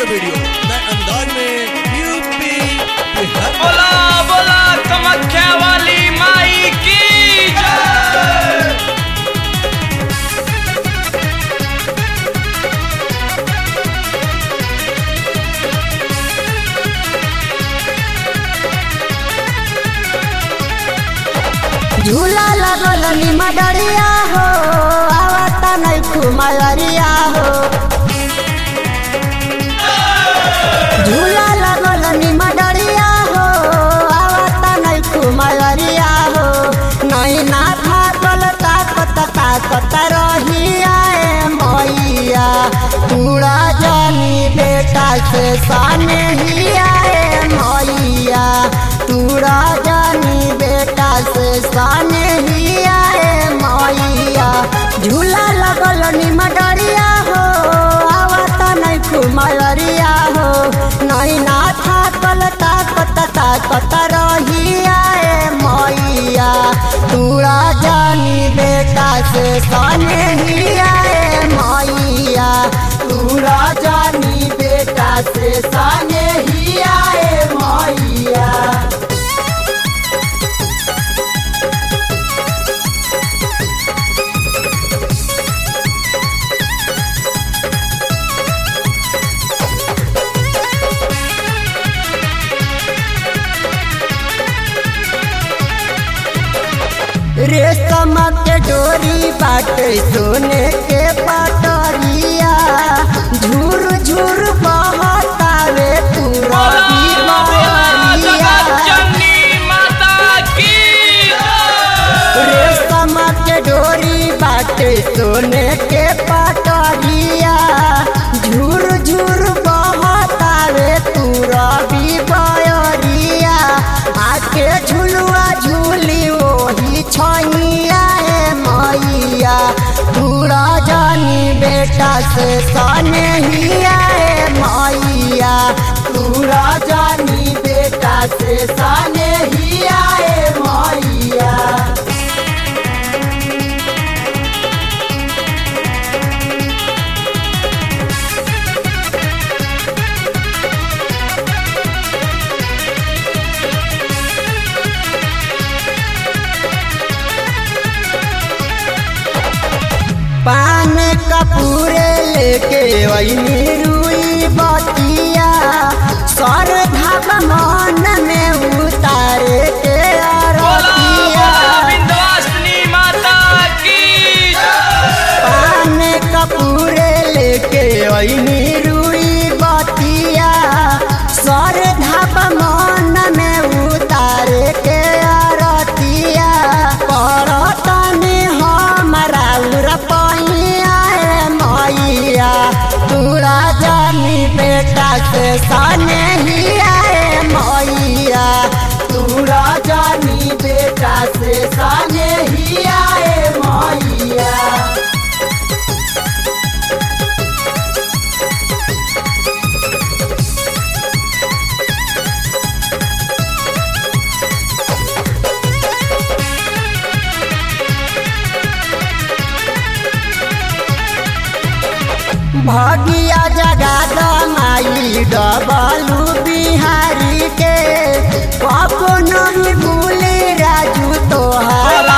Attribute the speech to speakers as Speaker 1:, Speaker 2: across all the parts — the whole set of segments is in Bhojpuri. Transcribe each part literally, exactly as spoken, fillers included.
Speaker 1: वीडियो नए अंदाज में यूपी बिहार।
Speaker 2: बोला बोला कामाख्या वाली माई की जय।
Speaker 3: झूला लगल निमा डरिया हो आवता नहीं खुमरिया हो। झूला लगल निमा डरिया हो आवता नहीं खुमरिया हो। नहीं ना भागल ताकत ताकत रहिया मैया पूरा जानी बेटा से साने ही आए मैया पूरा जानी बेटा से साने ही आए मैया। झूला लगल निमा डरिया हो आवता नहीं खुमरिया हो। नहीं ना थाकल ताकत ताकत रही आए मैया पूरा जानी बेटा से साने ही आए मैया पूरा जानी बेटा से साने ही आए मैया। रेशम के डोरी बाटे सोने के पटरिया झूर झूर बहतावे पूरा रेशम के डोरी बाटे सोने के पटरिया झूर झूर बहतावे पूरा बिबरिया। आके झुलुआ झूली वही छैया मैया पूरा जानी बेटा से साने ही आए मैया पूरा जानी बेटा से साने ही आए मैया। पान कपूरे लेके वही रुई बतिया सर धाब मन में उतारे के अरतिया। पान कपूरे लेके वही रुई बतिया सर धाब मन में उतारे के अरतिया। परतनी हमारा पूरा जानी बेटा से साने ही आए मैया पूरा जानी बेटा से साने ही आए मैया। भगिया जगा दमाई डबलू बिहारी के कबो नहीं भूले राजू तोहरा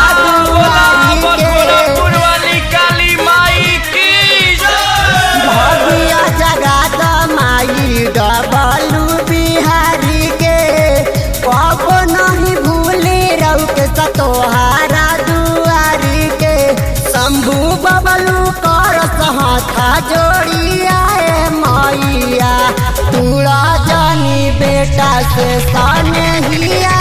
Speaker 3: भगिया जगा दमाई डबलू बिहारी के कबो नहीं भूले रऊ के सतोहारा दुआरी के। शंभू बबलू कर हाथा जोड़ी आए मैया पूरा जानी बेटा से साने ही